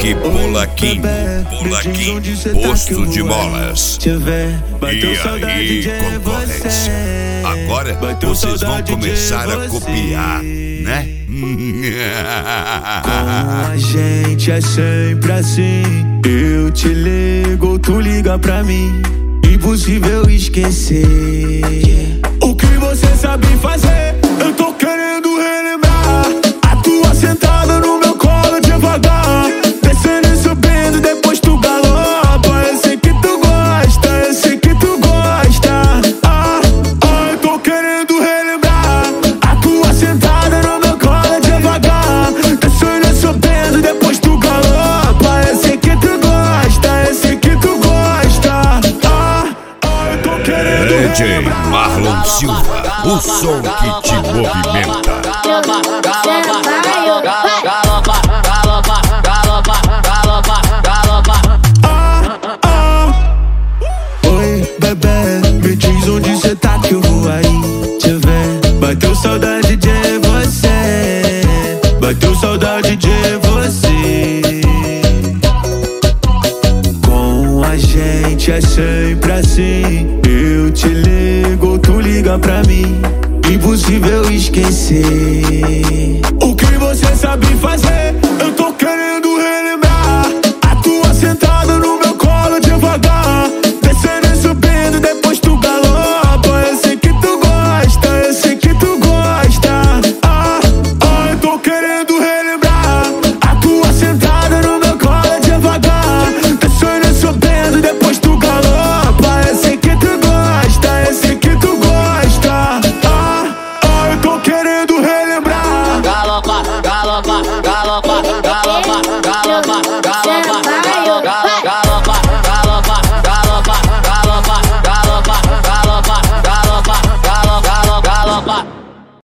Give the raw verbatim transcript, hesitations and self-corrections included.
Rock Polaquinho, Polaquinho, posto de molas. E aí, concorrência? Agora vocês vão começar a copiar, né? Com a gente é sempre assim. Eu te ligo, tu liga pra mim. Impossível esquecer o que você sabe fazer. Eu tô querendo relembrar a tua sentada no meu colo devagar, descendo e subindo, depois tu galopa. Eu sei que tu gosta, eu sei que tu gosta. Ah, ah, eu tô querendo relembrar a tua sentada no meu colo devagar, descendo e subindo, depois tu galopa. Eu sei que tu gosta, eu sei que tu gosta. Ah, ah, eu tô querendo D J Marlon Silva, o som que te movimenta. Galopa, galopa, galopa, galopa, galopa, galopa, galopa. Ah, ah. Oi, bebê, me diz onde cê tá que eu vou aí te ver. Bateu saudade de você, bateu saudade de você. Com a gente é sempre assim. Eu te ligo, tu liga pra mim. Impossível esquecer o que você sabe fazer. Eu tô querendo